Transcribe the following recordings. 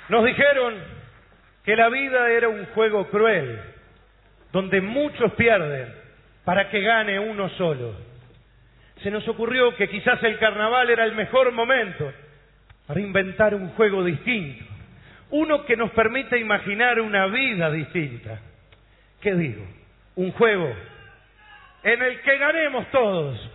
Nos dijeron que la vida era un juego cruel, donde muchos pierden para que gane uno solo. Se nos ocurrió que quizás el carnaval era el mejor momento para inventar un juego distinto, uno que nos permita imaginar una vida distinta. ¿Qué digo? Un juego en el que ganemos todos.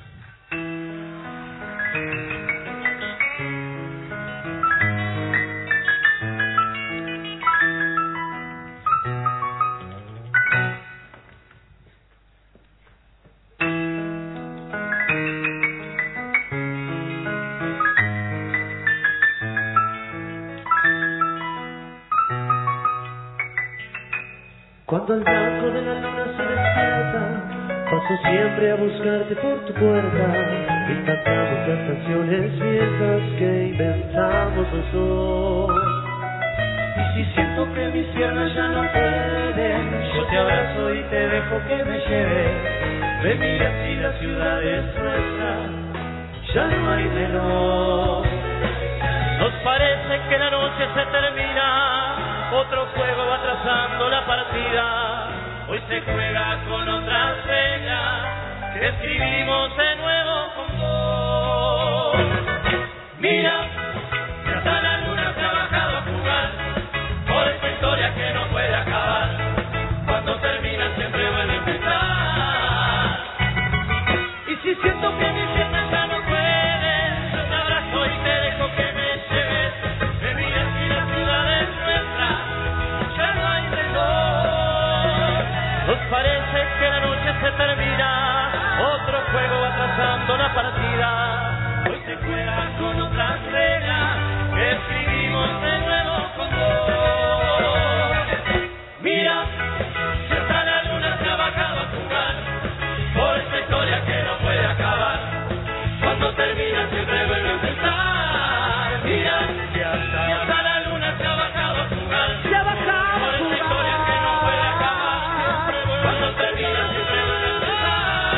Cuando el blanco de la luna se despierta, paso siempre a buscarte por tu puerta y cantamos las canciones viejas que inventamos los dos. Y si siento que mis piernas ya no pueden, yo te abrazo y te dejo que me lleves. Ve, mira si la ciudad es nuestra, ya no hay reloj. Nos parece que la noche se termina, otro juego va trazando la partida. Hoy se juega con otras reglas, que escribimos de nuevo con vos. Mira, ya está la luna trabajado a jugar por esta historia que no puede acabar. Cuando termina siempre vuelve a empezar. Y si siento que mis piernas ya no pueden, yo te abrazo y te dejo que me lleves. Me miras y la ciudad es nuestra, ya no hay reloj. Nos parece que la noche se termina, otro juego va trazando la partida. Hoy se juega con otras reglas, que escribimos de nuevo con vos. Mira, ya está la luna trabajado a jugar por esta historia que no puede acabar. Cuando termina siempre vuelve a empezar. Mira, ya está la luna trabajado a jugar por esta historia que no puede acabar. Cuando termina siempre vuelve a empezar.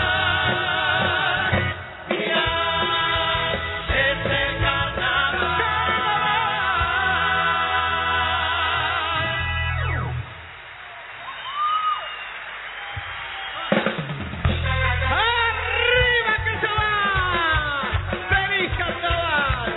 Mira, es el carnaval. ¡Arriba que se va! ¡Feliz carnaval!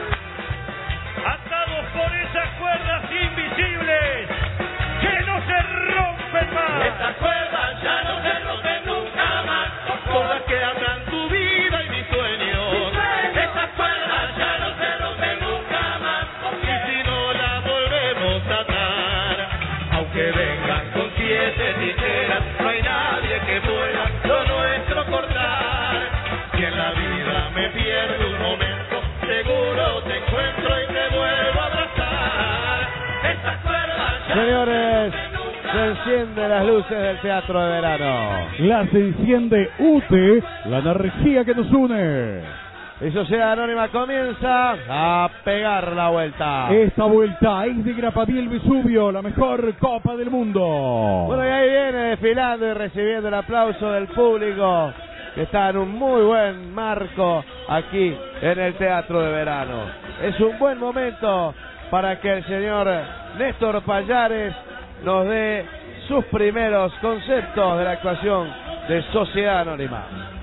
Atados por esas cuerdas invisibles que no se rompen más. Estas cuerdas ya no se rompen nunca más, por las que andan tu vida y mis sueños. Estas cuerdas ya no se rompen nunca más, y si no las volvemos a atar, aunque vengan con 7 tijeras, no hay nadie que pueda lo nuestro cortar. Si en la vida me pierdo un momento, seguro te encuentro y te vuelvo a abrazar. Estas cuerdas ya Señores, se encienden las luces del Teatro de Verano. Las enciende UTE, la energía que nos une. Y Sociedad Anónima comienza a pegar la vuelta. Esta vuelta es de Grapadiel Vesubio, la mejor copa del mundo. Bueno, y ahí viene desfilando y recibiendo el aplauso del público, que está en un muy buen marco aquí en el Teatro de Verano. Es un buen momento para que el señor Néstor Pallares nos dé sus primeros conceptos de la actuación de Sociedad Anónima.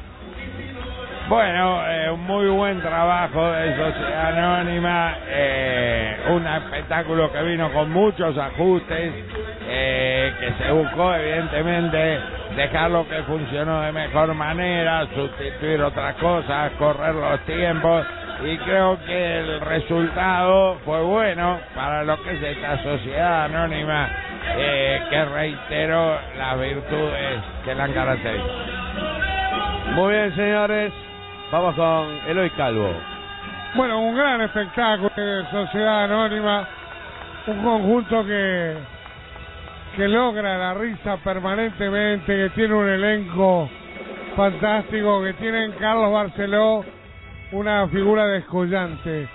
Bueno, un muy buen trabajo de Sociedad Anónima, un espectáculo que vino con muchos ajustes, que se buscó evidentemente dejarlo que funcionó de mejor manera, sustituir otras cosas, correr los tiempos, y creo que el resultado fue bueno para lo que es esta Sociedad Anónima, que reiteró las virtudes que la han caracterizado. Muy bien, señores, vamos con Eloy Calvo. Bueno, un gran espectáculo de Sociedad Anónima, un conjunto que logra la risa permanentemente, que tiene un elenco fantástico, que tiene en Carlos Barceló una figura descollante.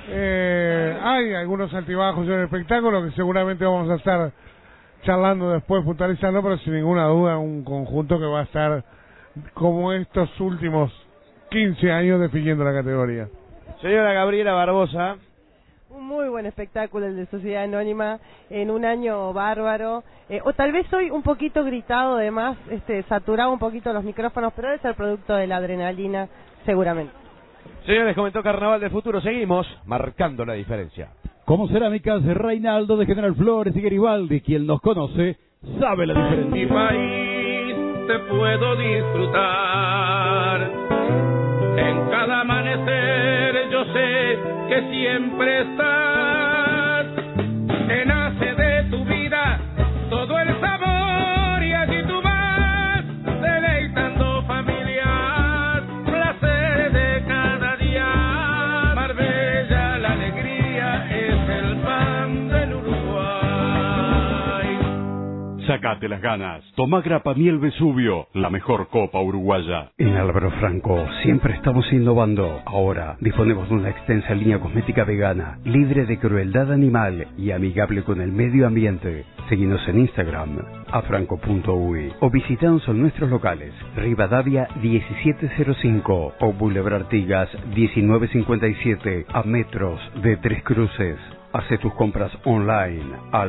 Hay algunos altibajos en el espectáculo que seguramente vamos a estar charlando después, puntualizando, pero sin ninguna duda un conjunto que va a estar como estos últimos 15 años definiendo la categoría. Señora Gabriela Barbosa. Un muy buen espectáculo el de Sociedad Anónima en un año bárbaro, o tal vez hoy un poquito gritado, además, saturado un poquito los micrófonos, pero debe ser producto de la adrenalina, seguramente. Señores, comentó Carnaval del Futuro, seguimos marcando la diferencia. Como Cerámicas Reinaldo de General Flores y Garibaldi, quien nos conoce, sabe la diferencia. Mi país te puedo disfrutar. En cada amanecer yo sé que siempre estás. Te nace de tu vida todo el sabor y allí tú vas deleitando familias, placeres de cada día. Marbella, la alegría es el pan del Uruguay. Sácate las ganas. Toma Grapa Miel Vesubio, la mejor copa uruguaya. En Álvaro Franco siempre estamos innovando. Ahora disponemos de una extensa línea cosmética vegana, libre de crueldad animal y amigable con el medio ambiente. Seguinos en Instagram, afranco.uy, o visitanos en nuestros locales, Rivadavia 1705 o Boulevard Artigas 1957, a metros de Tres Cruces. Hace tus compras online,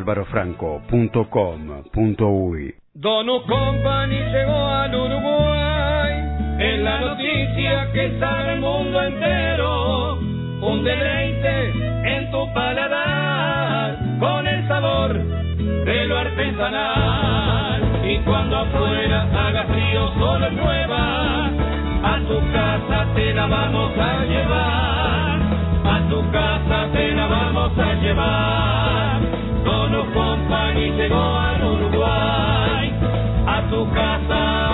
alvarofranco.com.uy. Donut Company llegó al Uruguay, es la noticia que sabe el mundo entero. Un deleite en tu paladar, con el sabor de lo artesanal. Y cuando afuera haga frío, solo llueva, a tu casa te la vamos a llevar. A tu casa te la vamos a llevar. Donut Company llegó al Uruguay, a tu casa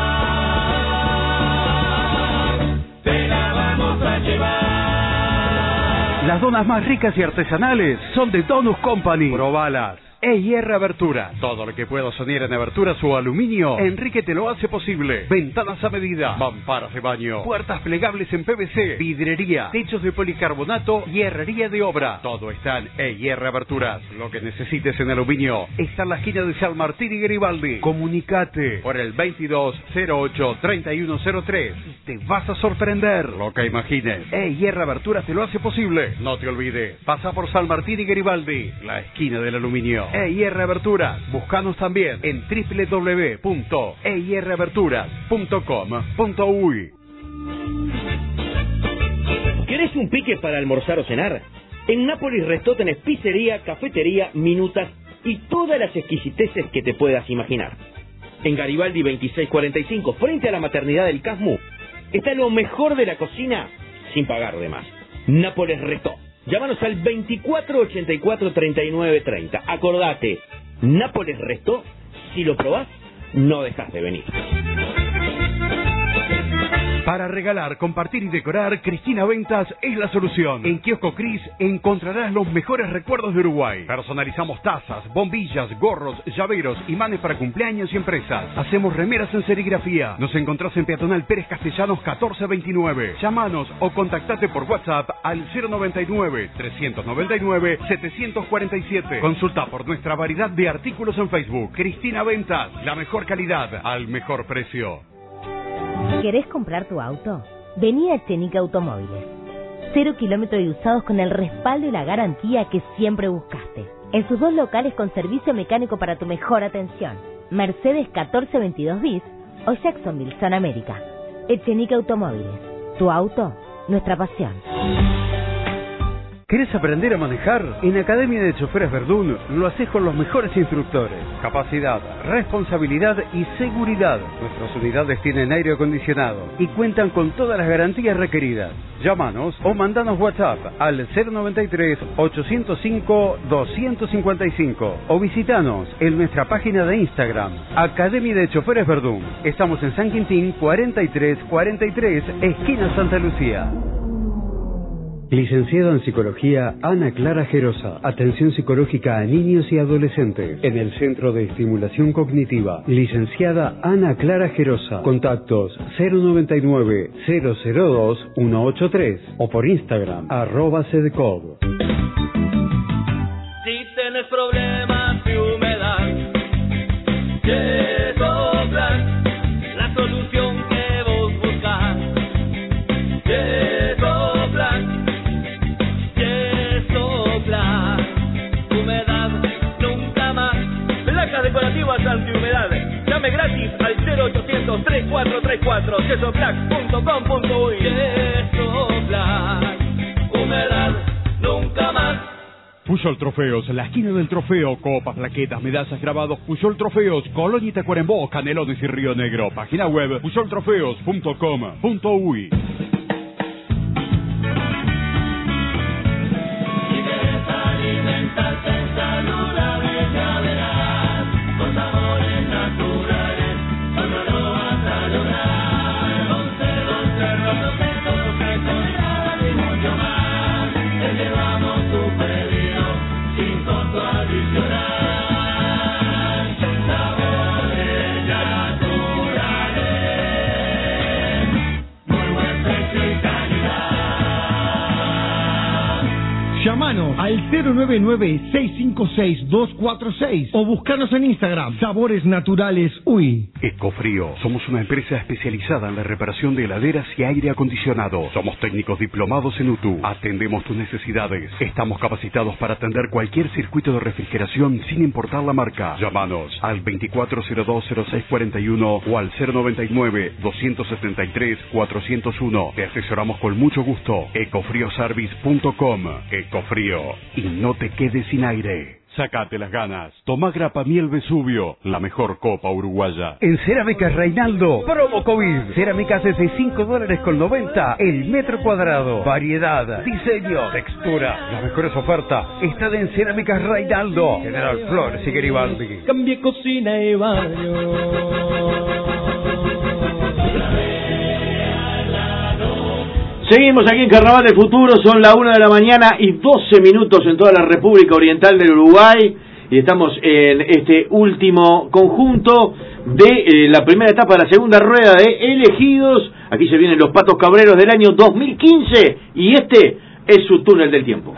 te la vamos a llevar. Las donas más ricas y artesanales son de Donut Company. Probalas. EIR Abertura. Todo lo que puedas soñar en aberturas o aluminio, Enrique te lo hace posible. Ventanas a medida, mamparas de baño, puertas plegables en PVC, vidrería, techos de policarbonato y herrería de obra. Todo está en EIR Aberturas. Lo que necesites en aluminio está en la esquina de San Martín y Garibaldi. Comunicate por el 2208-3103 y te vas a sorprender. Lo que imagines, EIR Aberturas te lo hace posible. No te olvides, pasa por San Martín y Garibaldi, la esquina del aluminio. EIR Aberturas. Búscanos también en www.eiraberturas.com.uy. ¿Querés un pique para almorzar o cenar? En Nápoles Restó tenés pizzería, cafetería, minutas y todas las exquisiteces que te puedas imaginar. En Garibaldi 2645, frente a la maternidad del Casmu, está lo mejor de la cocina sin pagar de más. Nápoles Restó. Llámanos al 2484-3930. Acordate, Nápoles Restó, si lo probás, no dejas de venir. Para regalar, compartir y decorar, Cristina Ventas es la solución. En Kiosco Cris encontrarás los mejores recuerdos de Uruguay. Personalizamos tazas, bombillas, gorros, llaveros, imanes para cumpleaños y empresas. Hacemos remeras en serigrafía. Nos encontrás en Peatonal Pérez Castellanos 1429. Llámanos o contactate por WhatsApp al 099-399-747. Consulta por nuestra variedad de artículos en Facebook. Cristina Ventas, la mejor calidad al mejor precio. ¿Querés comprar tu auto? Vení a Echenique Automóviles. 0 kilómetros y usados con el respaldo y la garantía que siempre buscaste. En sus 2 locales con servicio mecánico para tu mejor atención. Mercedes 1422 bis o Jacksonville, San América. Echenique Automóviles. Tu auto, nuestra pasión. ¿Querés aprender a manejar? En Academia de Choferes Verdún lo haces con los mejores instructores. Capacidad, responsabilidad y seguridad. Nuestras unidades tienen aire acondicionado y cuentan con todas las garantías requeridas. Llámanos o mandanos WhatsApp al 093-805-255 o visitanos en nuestra página de Instagram, Academia de Choferes Verdún. Estamos en San Quintín 4343, esquina Santa Lucía. Licenciada en Psicología, Ana Clara Gerosa. Atención psicológica a niños y adolescentes. En el Centro de Estimulación Cognitiva. Licenciada Ana Clara Gerosa. Contactos 099-002-183 o por Instagram, @cedcog. Si tienes problemas de humedad, Yesoplan, la solución que vos buscas. Yesoplan. quesoblack.com.uy. Queso Black, humedad nunca más. Puyol Trofeos, la esquina del trofeo, copas, plaquetas, medallas, grabados. Puyol Trofeos, Colonia y Tacuarembó, Canelones y Río Negro. Página web puyoltrofeos.com.uy. Llámanos al 099-656-246 o buscarnos en Instagram, Sabores Naturales UI. Ecofrío. Somos una empresa especializada en la reparación de heladeras y aire acondicionado. Somos técnicos diplomados en UTU. Atendemos tus necesidades. Estamos capacitados para atender cualquier circuito de refrigeración sin importar la marca. Llámanos al 2402-0641 o al 099-273-401. Te asesoramos con mucho gusto. Ecofrioservice.com. Ecofrío. Y no te quedes sin aire. Sacate las ganas. Tomá Grapa Miel Vesubio, la mejor copa uruguaya. En Cerámicas Reinaldo, promo COVID. Cerámicas desde $5.90 el metro cuadrado. Variedad, diseño, textura. Las mejores ofertas están en Cerámicas Reinaldo. General Flores y Garibaldi. Cambie cocina y baño. Seguimos aquí en Carnaval del Futuro, son la 1 de la mañana y 12 minutos en toda la República Oriental del Uruguay y estamos en este último conjunto de la primera etapa de la segunda rueda de elegidos. Aquí se vienen los Patos Cabreros del año 2015 y este es su túnel del tiempo.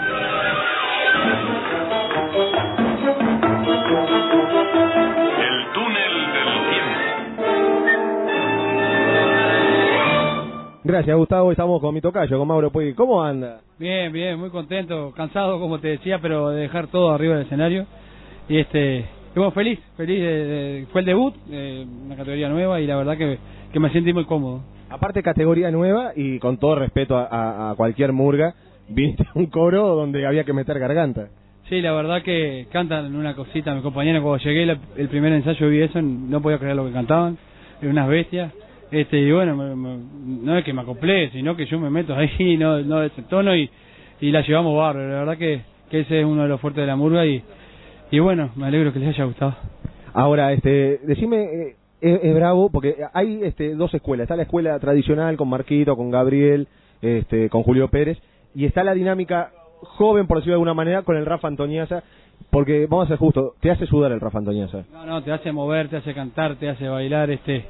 Gracias, Gustavo. Estamos con mi tocayo, con Mauro Puig. ¿Cómo anda? Bien, bien, muy contento, cansado, como te decía, pero de dejar todo arriba del escenario. Y bueno, feliz, fue el debut, una categoría nueva y la verdad que me sentí muy cómodo. Aparte, categoría nueva y con todo respeto a cualquier murga, viniste a un coro donde había que meter garganta. Sí, la verdad que cantan una cosita, mis compañeros, cuando llegué el primer ensayo vi eso, no podía creer lo que cantaban, eran unas bestias. Y bueno, no es que me acoplé, sino que yo me meto ahí, no de ese tono y la llevamos bárbaro. La verdad que ese es uno de los fuertes de la murga y bueno, me alegro que les haya gustado. Ahora, decime, es bravo porque hay dos escuelas. Está la escuela tradicional con Marquito, con Gabriel, con Julio Pérez, y está la dinámica joven, por decirlo de alguna manera, con el Rafa Antoniazza, porque vamos a ser justos, te hace sudar el Rafa Antoniazza. No, te hace mover, te hace cantar, te hace bailar,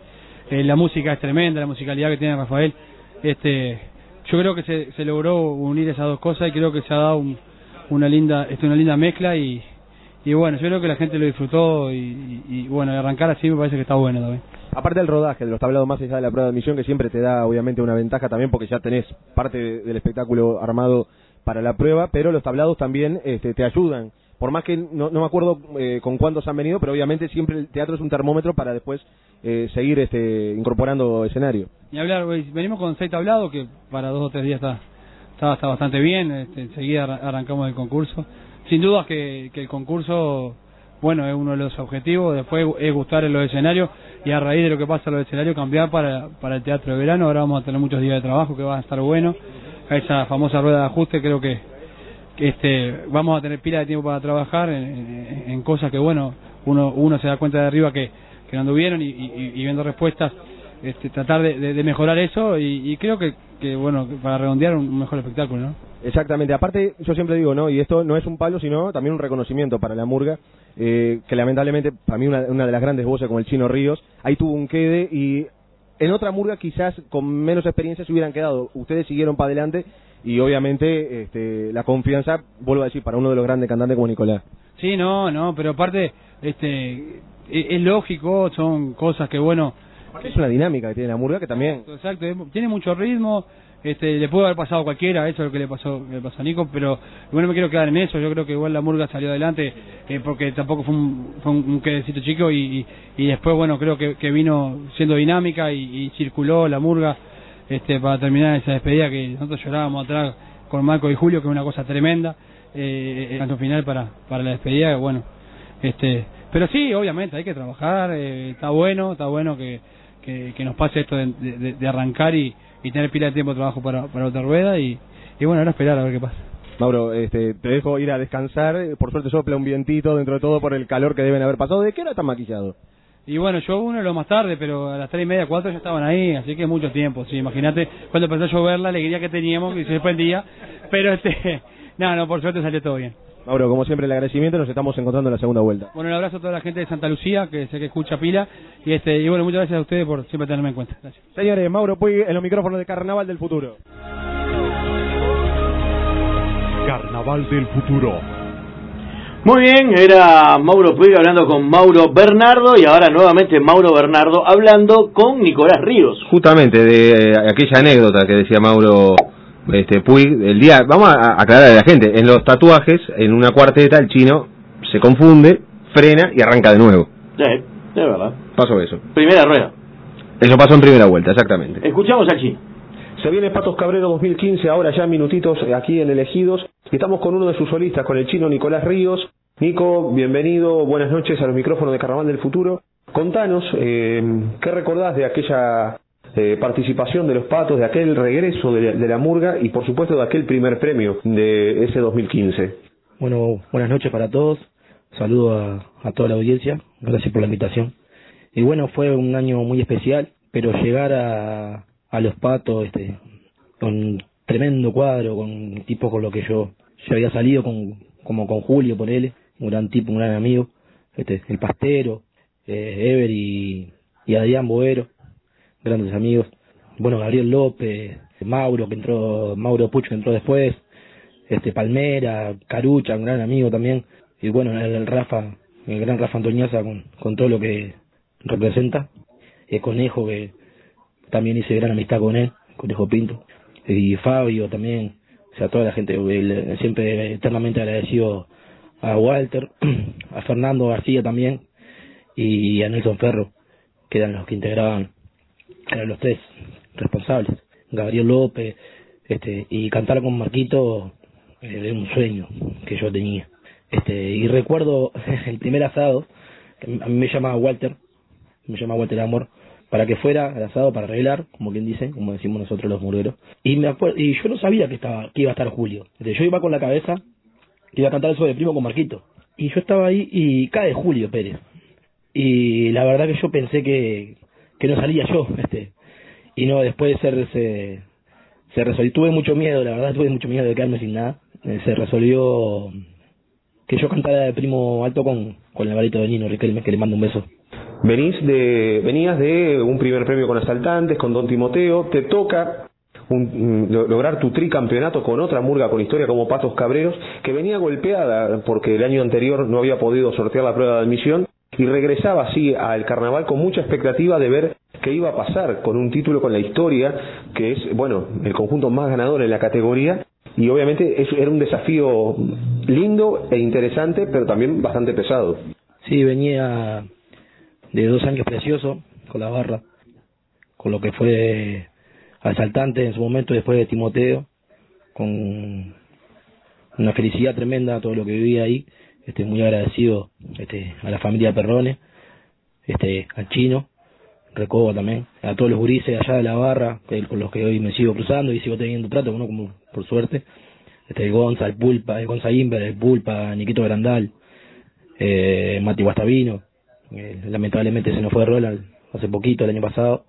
la música es tremenda, la musicalidad que tiene Rafael. Yo creo que se logró unir esas dos cosas y creo que se ha dado una linda mezcla y bueno, yo creo que la gente lo disfrutó y bueno, arrancar así me parece que está bueno también. Aparte del rodaje, de los tablados más allá de la prueba de admisión, que siempre te da obviamente una ventaja también porque ya tenés parte del espectáculo armado para la prueba, pero los tablados también te ayudan. Por más que no me acuerdo con cuántos han venido, pero obviamente siempre el teatro es un termómetro para después seguir incorporando escenario. Y hablar, venimos con 6 tablados, que para 2 o 3 días está bastante bien. Enseguida arrancamos el concurso. Sin duda que el concurso, bueno, es uno de los objetivos. Después es gustar en los escenarios y a raíz de lo que pasa en los escenarios cambiar para el teatro de verano. Ahora vamos a tener muchos días de trabajo que va a estar bueno. A esa famosa rueda de ajuste creo que vamos a tener pila de tiempo para trabajar en cosas que bueno uno se da cuenta de arriba que no anduvieron y viendo respuestas tratar de mejorar eso y creo que bueno para redondear un mejor espectáculo, ¿no? Exactamente. Aparte yo siempre digo, ¿no? Y esto no es un palo sino también un reconocimiento para la murga, que lamentablemente para mí una de las grandes voces como el Chino Ríos ahí tuvo un quede y en otra murga quizás con menos experiencia se hubieran quedado. Ustedes siguieron para adelante y obviamente la confianza, vuelvo a decir, para uno de los grandes cantantes como Nicolás. Sí, no, pero aparte es lógico, son cosas que bueno... Es una dinámica que tiene la murga que también... Exacto, tiene mucho ritmo, le pudo haber pasado a cualquiera, eso es lo que le pasó a Nico, pero igual no me quiero quedar en eso. Yo creo que igual la murga salió adelante, porque tampoco fue un quedecito chico, y después, bueno, creo que vino siendo dinámica y circuló la murga para terminar esa despedida que nosotros llorábamos atrás con Marco y Julio, que es una cosa tremenda, el canto final para la despedida, bueno, pero sí, obviamente hay que trabajar, está bueno que nos pase esto de arrancar y tener pila de tiempo de trabajo para otra rueda, y bueno, ahora esperar a ver qué pasa. Mauro, te dejo ir a descansar, por suerte sopla un vientito dentro de todo por el calor que deben haber pasado. ¿De qué hora tan maquillado? Y bueno, yo uno lo más tarde, pero a las 3:30, 4 ya estaban ahí, así que mucho tiempo, sí, imagínate cuando empezó a llover la alegría que teníamos y se desprendía, pero no, por suerte salió todo bien. Mauro, como siempre el agradecimiento, nos estamos encontrando en la segunda vuelta. Bueno, un abrazo a toda la gente de Santa Lucía, que sé que escucha pila, y bueno, muchas gracias a ustedes por siempre tenerme en cuenta. Gracias. Señores, Mauro Puig en los micrófonos de Carnaval del Futuro. Carnaval del Futuro. Muy bien, era Mauro Puig hablando con Mauro Bernardo, y ahora nuevamente Mauro Bernardo hablando con Nicolás Ríos. Justamente de aquella anécdota que decía Mauro Puig, el día, vamos a aclarar a la gente, en los tatuajes, en una cuarteta el chino se confunde, frena y arranca de nuevo. Sí, es verdad. Pasó eso. Primera rueda. Eso pasó en primera vuelta, exactamente. Escuchamos al chino. Se viene Patos Cabrero 2015, ahora ya minutitos aquí en Elegidos. Estamos con uno de sus solistas, con el chino Nicolás Ríos. Nico, bienvenido, buenas noches a los micrófonos de Carnaval del Futuro. Contanos, ¿qué recordás de aquella participación de los Patos, de aquel regreso de la murga y por supuesto de aquel primer premio de ese 2015? Bueno, buenas noches para todos. Saludo a toda la audiencia. Gracias por la invitación. Y bueno, fue un año muy especial, pero llegar a los Patos con tremendo cuadro, con tipos con lo que yo había salido, como con Julio, ponele, un gran tipo, un gran amigo, el Pastero, Ever y Adrián Boero, grandes amigos. Bueno, Gabriel López, Mauro Puch, que entró después, Palmera, Carucha, un gran amigo también, y bueno, el gran Rafa Antoñaza con todo lo que representa, Conejo, que también hice gran amistad con él, Conejo Pinto, y Fabio también, o sea, toda la gente, siempre eternamente agradecido a Walter, a Fernando García también, y a Nelson Ferro, que eran los que eran los tres responsables, Gabriel López, y cantar con Marquito era un sueño que yo tenía. Y recuerdo el primer asado, que a mí me llama Walter Amor, para que fuera al asado para arreglar, como quien dice, como decimos nosotros los murgueros, y yo no sabía que iba a estar Julio. Yo iba con la cabeza que iba a cantar el Soy de Primo con Marquito, y yo estaba ahí y cae Julio Pérez, y la verdad que yo pensé que no salía yo, y no, después se resolvió. Tuve mucho miedo, la verdad tuve mucho miedo de quedarme sin nada. Se resolvió que yo cantara de Primo Alto con el varito de Nino Riquelme, que le mando un beso. Venías de un primer premio con Asaltantes, con Don Timoteo, te toca lograr tu tricampeonato con otra murga con historia como Patos Cabreros, que venía golpeada porque el año anterior no había podido sortear la prueba de admisión, y regresaba así al carnaval con mucha expectativa de ver qué iba a pasar con un título con la historia, que es, bueno, el conjunto más ganador en la categoría, y obviamente eso era un desafío lindo e interesante, pero también bastante pesado. Sí, venía de 2 años preciosos con la barra, con lo que fue Asaltante en su momento, después de Timoteo, con una felicidad tremenda todo lo que vivía ahí, muy agradecido a la familia Perrone, al Chino, Recoba también, a todos los gurises allá de la barra, con los que hoy me sigo cruzando y sigo teniendo trato, uno como por suerte, el Gonza, el Pulpa, el Gonza Imber, el Pulpa, Niquito Grandal, Mati Guastavino, lamentablemente se nos fue de rol hace poquito, el año pasado,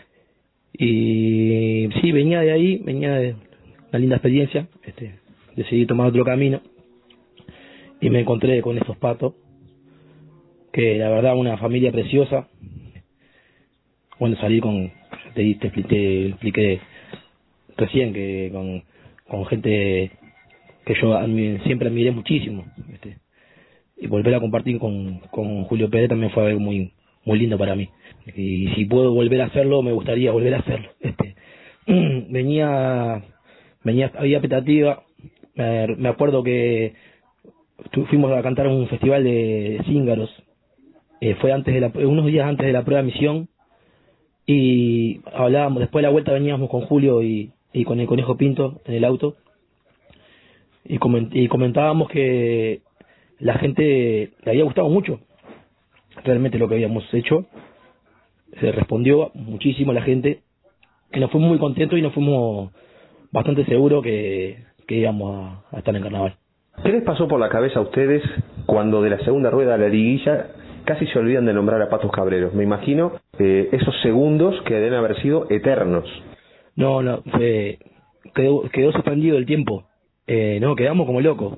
y sí, venía de ahí, venía de una linda experiencia, decidí tomar otro camino, y me encontré con estos Patos, que la verdad una familia preciosa. Bueno, salí te expliqué recién que con gente que yo siempre admiré muchísimo, y volver a compartir con Julio Pérez también fue algo muy muy lindo para mí, y si puedo volver a hacerlo me gustaría volver a hacerlo, había expectativa. Me acuerdo que fuimos a cantar un festival de cíngaros. Fue unos días antes de la prueba de misión, y hablábamos, después de la vuelta veníamos con Julio y con el Conejo Pinto en el auto, y comentábamos que la gente le había gustado mucho realmente lo que habíamos hecho. Se respondió muchísimo la gente, que nos fuimos muy contentos y nos fuimos bastante seguros que íbamos a estar en carnaval. ¿Qué les pasó por la cabeza a ustedes cuando de la segunda rueda a la liguilla casi se olvidan de nombrar a Patos Cabreros? Me imagino esos segundos que deben haber sido eternos. No, quedó suspendido el tiempo. No, quedamos como locos.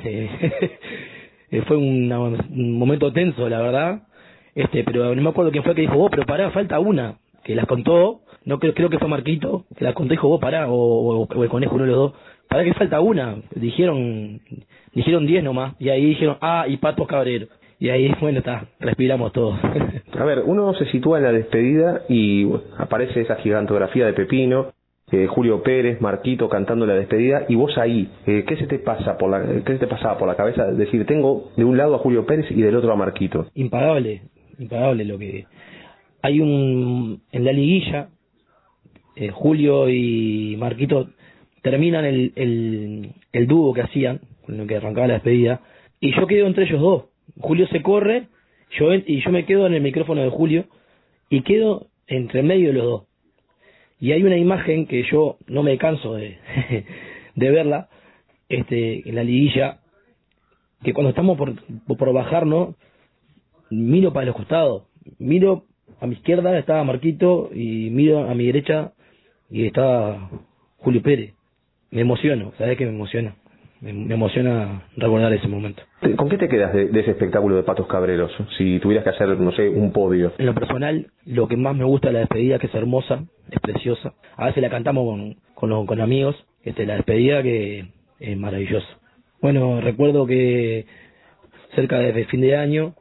Fue un momento tenso, la verdad. Pero no me acuerdo quién fue que dijo, pero pará, falta una, que las contó. No creo que fue Marquito, que las contó y dijo, pará, o el Conejo, uno de los dos. Pará que falta una. Dijeron 10 nomás, y ahí dijeron, y Patos Cabreros. Y ahí, bueno, respiramos todos. A ver, uno se sitúa en la despedida y aparece esa gigantografía de Pepino, Julio Pérez, Marquito cantando la despedida, y vos ahí, ¿qué se te pasaba por la cabeza? Decir, tengo de un lado a Julio Pérez y del otro a Marquito. Impagable lo que... Hay en la liguilla, Julio y Marquito terminan el dúo que hacían, con lo que arrancaba la despedida, y yo quedo entre ellos dos. Julio se corre, y yo me quedo en el micrófono de Julio, y quedo entre medio de los dos. Y hay una imagen que yo no me canso de verla, en la liguilla, que cuando estamos por bajarnos, miro para los costados, miro a mi izquierda estaba Marquito, y miro a mi derecha y estaba Julio Pérez. Me emociono, ¿sabes qué me emociona? Me emociona recordar ese momento. ¿Con qué te quedas de ese espectáculo de Patos Cabreros? Si tuvieras que hacer, no sé, un podio. En lo personal, lo que más me gusta de la despedida, que es hermosa, es preciosa. A veces la cantamos con amigos, la despedida que es maravillosa. Bueno, recuerdo que cerca de fin de año,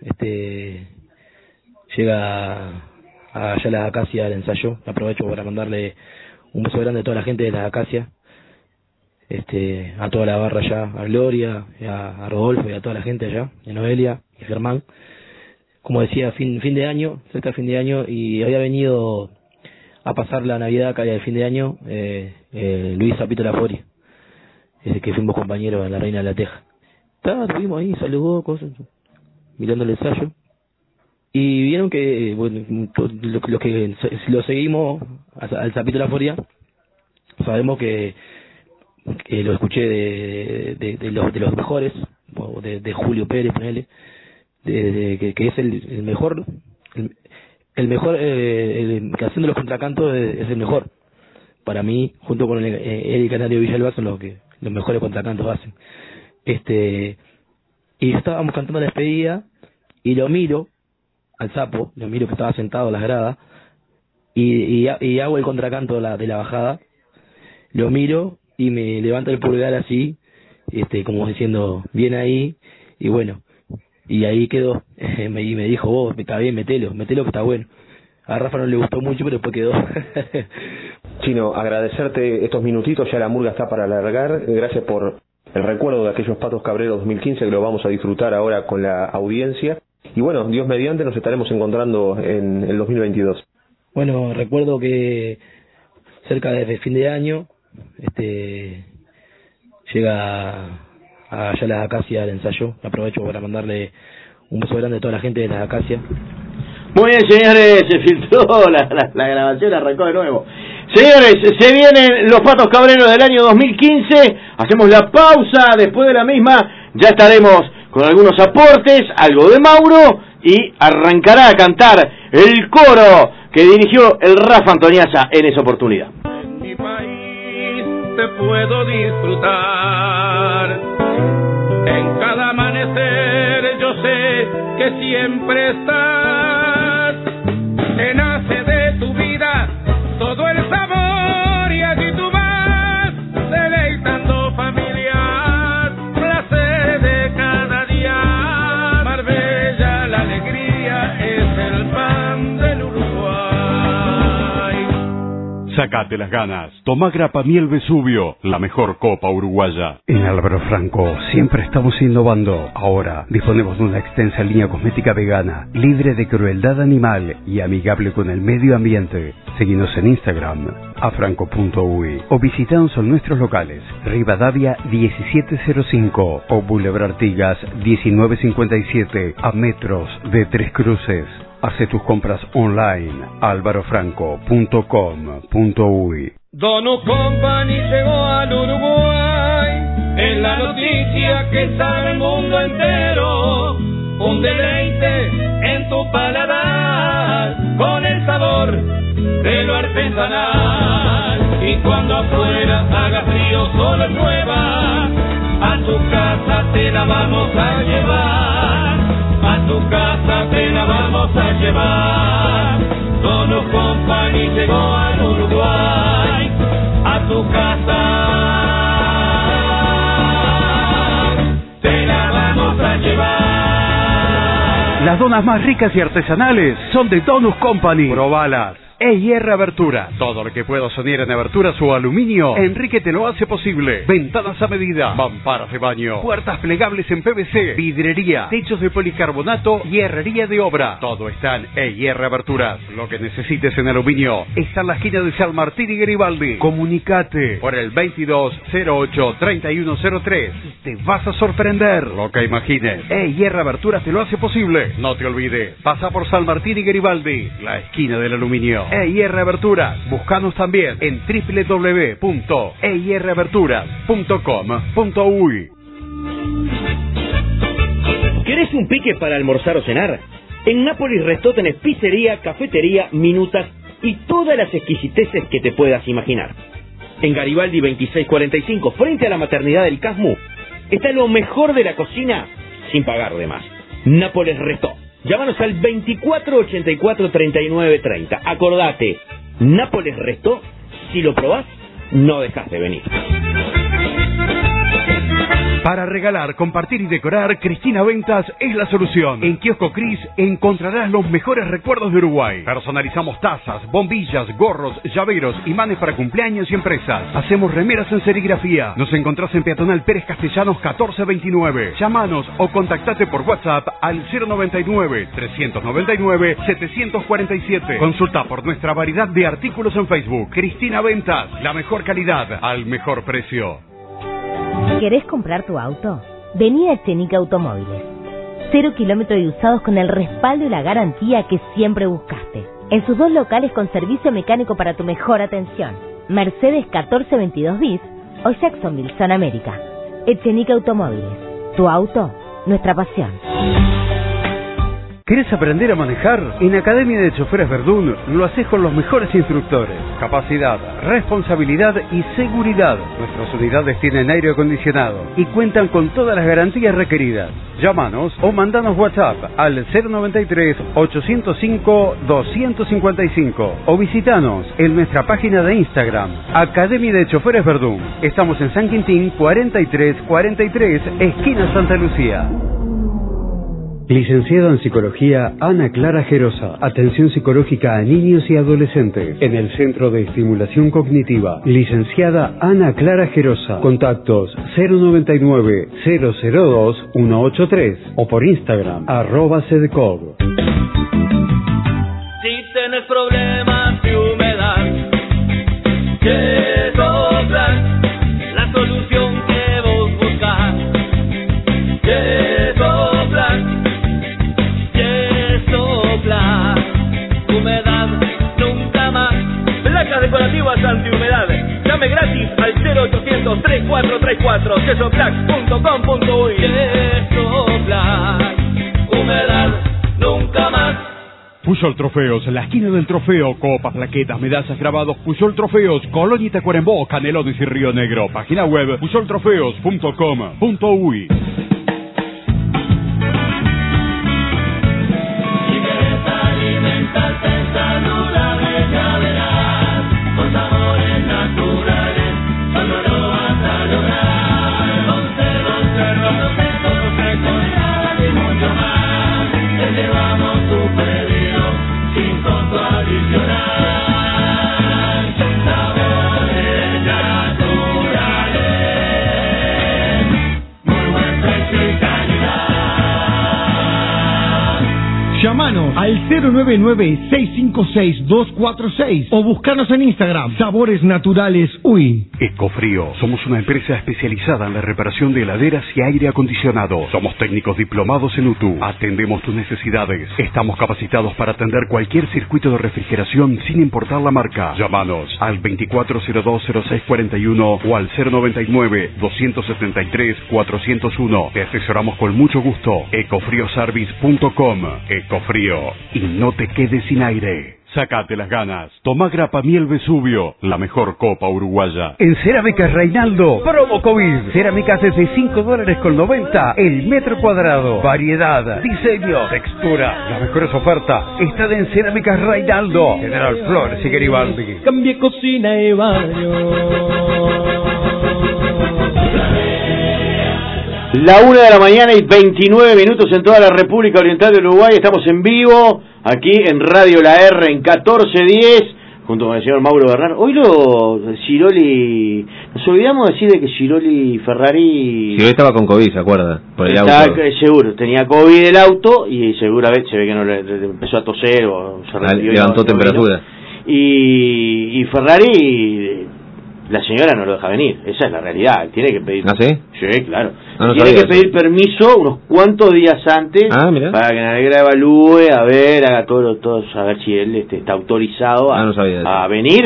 llega allá las Acacias al ensayo. Aprovecho para mandarle un beso grande a toda la gente de las Acacias. A toda la barra allá, a Gloria, a Rodolfo y a toda la gente allá, a Noelia y Germán. Como decía, fin de año, cerca de fin de año, y había venido a pasar la Navidad acá y el fin de año Luis Zapito Lafori, que fuimos compañeros en la Reina de la Teja. Estuvimos ahí, saludó, cosas, mirando el ensayo, y vieron que, bueno, los que lo seguimos al Zapito Lafori, sabemos que lo escuché de los mejores, de Julio Pérez, ponele, que es el mejor, que haciendo los contracantos es el mejor. Para mí, junto con el Canario Villalba, son los mejores contracantos hacen. Y estábamos cantando la despedida, y lo miro al Sapo, lo miro que estaba sentado en las gradas, y hago el contracanto de la bajada, lo miro, y me levanta el pulgar así, como diciendo, bien ahí, y bueno, y ahí quedó, y me dijo, vos, está bien, metelo que está bueno. A Rafa no le gustó mucho, pero después quedó. Chino, agradecerte estos minutitos, ya la murga está para alargar, gracias por el recuerdo de aquellos Patos Cabreros 2015, que lo vamos a disfrutar ahora con la audiencia, y bueno, Dios mediante, nos estaremos encontrando en el 2022. Bueno, recuerdo que cerca de fin de año, llega allá las Acacias al ensayo. Aprovecho para mandarle un beso grande a toda la gente de las Acacias. Muy bien, señores, se filtró la grabación, arrancó de nuevo. Señores, se vienen los Patos Cabreros del año 2015, hacemos la pausa, después de la misma ya estaremos con algunos aportes, algo de Mauro, y arrancará a cantar el coro que dirigió el Rafa Antoniazza en esa oportunidad. Te puedo disfrutar. En cada amanecer yo sé que siempre estás. Te nace de tu vida todo el sabor, y allí tú vas deleitando familias, placer de cada día. Marbella, la alegría es el pan del Uruguay. Sacate las ganas. Tomá Grapa Miel Vesubio, la mejor copa uruguaya. En Álvaro Franco siempre estamos innovando. Ahora disponemos de una extensa línea cosmética vegana, libre de crueldad animal y amigable con el medio ambiente. Seguinos en Instagram, afranco.uy, o visitanos en nuestros locales, Rivadavia 1705 o Boulevard Artigas 1957, a metros de Tres Cruces. Hace tus compras online, alvarofranco.com.uy. Donut Company llegó al Uruguay, es la noticia que sabe el mundo entero. Un deleite en tu paladar, con el sabor de lo artesanal. Y cuando afuera haga frío, solo llueva, a tu casa te la vamos a llevar. A tu casa te la vamos a llevar. Donut Company llegó al Uruguay, a tu casa te la vamos a llevar. Las donas más ricas y artesanales son de Donut Company. Probalas. EIR Abertura. Todo lo que puedas unir en aberturas o aluminio, Enrique te lo hace posible. Ventanas a medida, mamparas de baño, puertas plegables en PVC, vidrería, techos de policarbonato y herrería de obra. Todo está en EIR Aberturas. Lo que necesites en aluminio está en la esquina de San Martín y Garibaldi. Comunicate por el 2208-3103. Te vas a sorprender lo que imagines. EIR Aberturas te lo hace posible. No te olvides, pasa por San Martín y Garibaldi, la esquina del aluminio. EIR Aberturas. Búscanos también en www.eiraberturas.com.uy. ¿Querés un pique para almorzar o cenar? En Nápoles Restó tenés pizzería, cafetería, minutas y todas las exquisiteces que te puedas imaginar. En Garibaldi 2645, frente a la maternidad del Casmu, está lo mejor de la cocina sin pagar de más. Nápoles Restó. Llámanos al 2484-3930. Acordate, Nápoles Restó, si lo probás, no dejas de venir. Para regalar, compartir y decorar, Cristina Ventas es la solución. En Kiosco Cris encontrarás los mejores recuerdos de Uruguay. Personalizamos tazas, bombillas, gorros, llaveros, imanes para cumpleaños y empresas. Hacemos remeras en serigrafía. Nos encontrás en Peatonal Pérez Castellanos 1429. Llámanos o contactate por WhatsApp al 099-399-747. Consulta por nuestra variedad de artículos en Facebook. Cristina Ventas, la mejor calidad al mejor precio. ¿Querés comprar tu auto? Vení a Echenique Automóviles. 0 kilómetros y usados con el respaldo y la garantía que siempre buscaste. En sus dos locales con servicio mecánico para tu mejor atención. Mercedes 1422 bis o Jacksonville, Zona América. Echenique Automóviles. Tu auto, nuestra pasión. ¿Querés aprender a manejar? En Academia de Choferes Verdún lo haces con los mejores instructores. Capacidad, responsabilidad y seguridad. Nuestras unidades tienen aire acondicionado y cuentan con todas las garantías requeridas. Llámanos o mandanos WhatsApp al 093-805-255 o visitanos en nuestra página de Instagram, Academia de Choferes Verdún. Estamos en San Quintín 4343, esquina Santa Lucía. Licenciada en Psicología Ana Clara Gerosa. Atención psicológica a niños y adolescentes en el Centro de Estimulación Cognitiva. Licenciada Ana Clara Gerosa. Contactos 099-002-183 o por Instagram @cedcog. Si tenés problemas de humedad, Yesoplan, la solución que vos buscás. Yesoplan. Humedad nunca más. Placas decorativas antihumedad. Llame gratis al 0800-3434. Yesoplac.com.uy. Yesoplac. Humedad nunca más. Puyol Trofeos, la esquina del trofeo, copas, plaquetas, medallas, grabados. Puyol Trofeos, Colonia y Tacuarembó, Canelones y Río Negro. Página web puyoltrofeos.com.uy. Llevamos tu pedido sin costo adicional. al 099-656-246 o buscarnos en Instagram, Sabores Naturales UI. Ecofrío, somos una empresa especializada en la reparación de heladeras y aire acondicionado. Somos técnicos diplomados en UTU. Atendemos tus necesidades. Estamos capacitados para atender cualquier circuito de refrigeración sin importar la marca. Llámanos al 2402-0641 o al 099-273-401. Te asesoramos con mucho gusto. Ecofrioservice.com. Ecofrío. Y no te quedes sin aire. Sácate las ganas. Toma Grapa Miel Vesubio, la mejor copa uruguaya. En Cerámicas Reinaldo, promo COVID. Cerámicas desde $5.90 el metro cuadrado. Variedad, diseño, textura. Las mejores ofertas están en Cerámicas Reinaldo. General Flores y Garibaldi. Cambie cocina y baño. La 1 de la mañana y 29 minutos en toda la República Oriental de Uruguay. Estamos en vivo aquí en Radio La R en 1410 junto con el señor Mauro Bernal. Hoy Giroli, nos olvidamos de decir de que Giroli Ferrari... Giroli estaba con COVID, ¿se acuerda? Por el auto. Seguro, tenía COVID el auto y seguramente se ve que no le empezó a toser o se levantó temperatura. Y Ferrari... La señora no lo deja venir, esa es la realidad. Tiene que pedir. ¿Ah, sí? Sí, claro. No tiene que pedir permiso unos cuantos días antes para que la negra evalúe, haga todo, a ver si él está autorizado a venir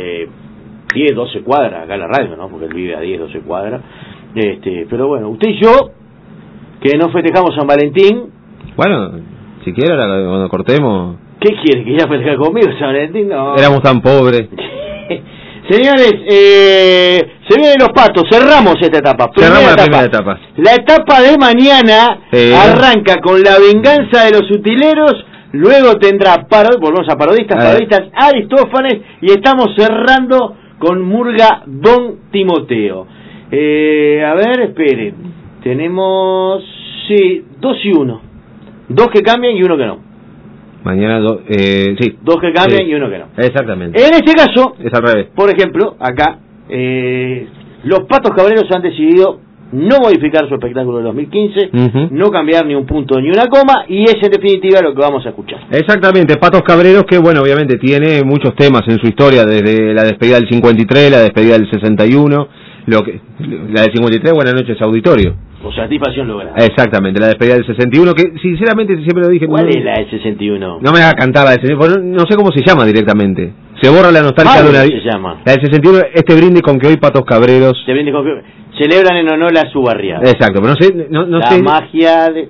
10, 12 cuadras acá en la radio, ¿no? Porque él vive a 10, 12 cuadras. Pero bueno, usted y yo, que no festejamos San Valentín. Bueno, si quiere, ahora cuando cortemos. ¿Qué quiere? ¿Que ella festeje conmigo San Valentín? No. Éramos tan pobres. Señores, se vienen los patos, cerramos esta etapa. Primera etapa. La etapa de mañana arranca con la venganza de los utileros, luego tendrá volvemos a parodistas Aristófanes, y estamos cerrando con Murga Don Timoteo. A ver, esperen, tenemos 2 y 1, 2 que cambian y 1 que no. Mañana, sí. 2 que cambian y 1 que no. Exactamente. En este caso, es al revés. Por ejemplo, acá, los Patos Cabreros han decidido no modificar su espectáculo de 2015, no cambiar ni un punto ni una coma, y es en definitiva lo que vamos a escuchar. Exactamente, Patos Cabreros, que bueno, obviamente tiene muchos temas en su historia, desde la despedida del 53, la despedida del 61, la del 53, Buenas noches Auditorio. O satisfacción lograda. Exactamente, la despedida del 61, que sinceramente siempre lo dije... ¿Cuál es la del 61? No me hagas cantar la del 61, no sé cómo se llama directamente. Se borra la nostalgia de una... se llama? La del 61, este brindis con que hoy Patos Cabreros... Este brindis con que... Celebran en honor a su barriada. Exacto, pero no sé... la sé... magia de...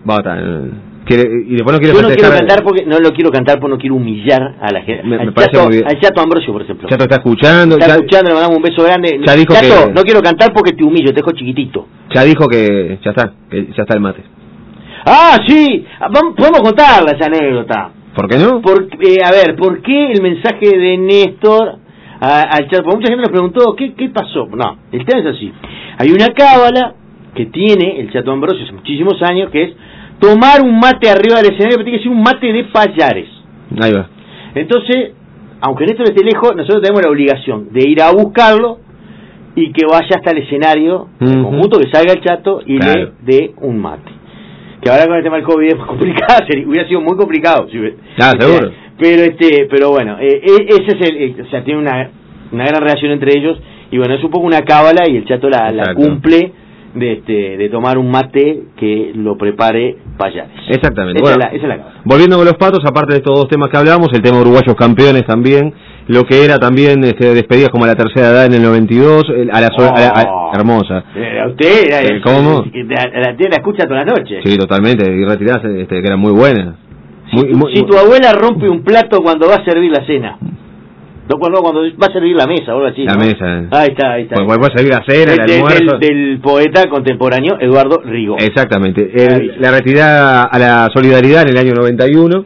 y después no quiero Yo no quiero cantar porque no lo quiero cantar porque no quiero humillar a la gente. Al Chato Ambrosio, por ejemplo. Chato está escuchando. Le mandamos un beso grande. Ya dijo Chato, que... no quiero cantar porque te humillo, te dejo chiquitito. Ya dijo que ya está el mate. Ah, sí, podemos contarla esa anécdota. ¿Por qué no? ¿Por qué el mensaje de Néstor al Chato? Porque mucha gente nos preguntó, ¿qué pasó? No, el tema es así. Hay una cábala que tiene el Chato Ambrosio hace muchísimos años, que es tomar un mate arriba del escenario, pero tiene que ser un mate de payares. Ahí va. Entonces, aunque Néstor esté lejos, nosotros tenemos la obligación de ir a buscarlo y que vaya hasta el escenario, en conjunto, que salga el Chato y le dé un mate. Que ahora con el tema del COVID es más complicado, hubiera sido muy complicado. Seguro. Pero bueno, ese es o sea, tiene una gran relación entre ellos, y bueno, es un poco una cábala, y el Chato la cumple de tomar un mate que lo prepare Payares. Exactamente. Esa es la cábala. Volviendo con los Patos, aparte de estos dos temas que hablamos, el tema uruguayos campeones también, lo que era también despedidas como a la tercera edad en el 92, hermosa. Usted ¿cómo? La escucha toda la noche. Sí, totalmente, y retiradas que eran muy buenas. Si tu abuela rompe un plato cuando va a servir la cena, cuando va a servir la mesa o algo así, la ¿no? mesa. Ahí está. Pues va a servir la cena, el almuerzo. Del poeta contemporáneo Eduardo Rigo. Exactamente. La retirada a la solidaridad en el año 91,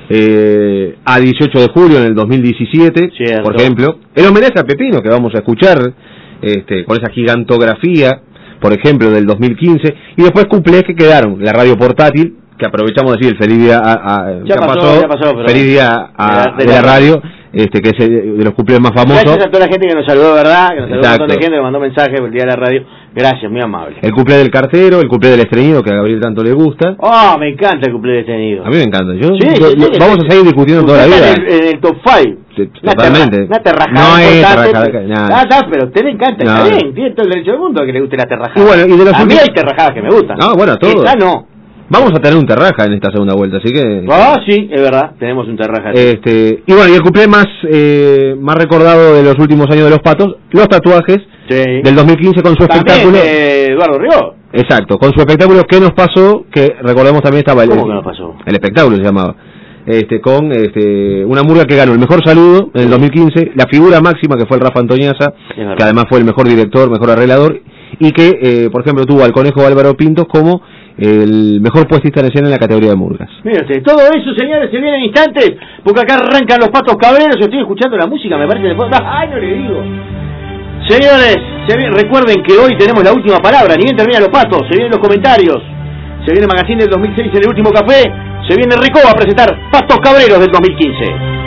a 18 de julio en el 2017, cierto, por ejemplo. El homenaje a Pepino, que vamos a escuchar, con esa gigantografía, por ejemplo, del 2015. Y después cumpleaños que quedaron, la radio portátil, que aprovechamos de decir el feliz día ya pasó, pero feliz día de la radio, que es de los cumpleaños más famosos. Gracias a toda la gente que nos saludó, ¿verdad? Que nos saludó Exacto. un montón de gente, que mandó mensajes por el día de la radio. Gracias, muy amable. El cumpleaños del cartero, el cumpleaños del estreñido, que a Gabriel tanto le gusta. Oh, me encanta el cumpleaños de tenido. A mí me encanta. Sí, Vamos a seguir discutiendo toda la vida. En el top 5. Totalmente. Una terrajada. No es importante. terrajada, nada. No, pero a usted le encanta, No. está bien. Tiene todo el derecho del mundo a que le guste la terrajada. Y bueno, y de los a mí últimos- hay terrajadas que me gustan. No, bueno, todo. Esta no. Vamos a tener un terraja en esta segunda vuelta, así que... Ah, sí, es verdad, tenemos un terraja. Y bueno, y el cumpleaños más recordado de los últimos años de los Patos, los tatuajes del 2015 con su espectáculo. Eduardo Río. Exacto, con su espectáculo ¿Qué nos pasó? Que recordemos también estaba ¿Cómo que nos pasó? El espectáculo se llamaba. Con una murga que ganó el mejor saludo en el 2015, la figura máxima que fue el Rafa Antoñaza, que además fue el mejor director, mejor arreglador, y que, por ejemplo, tuvo al Conejo Álvaro Pintos como el mejor puestista en escena en la categoría de murgas. Mire usted, todo eso, señores, se viene en instantes, porque acá arrancan los Patos Cabreros. Yo estoy escuchando la música, me parece que después... ¡Ay, no le digo! Señores, recuerden que hoy tenemos la última palabra, ni bien terminan los Patos, se vienen los comentarios, se viene el Magazine del 2006 en el último café, se viene Rico a presentar Patos Cabreros del 2015.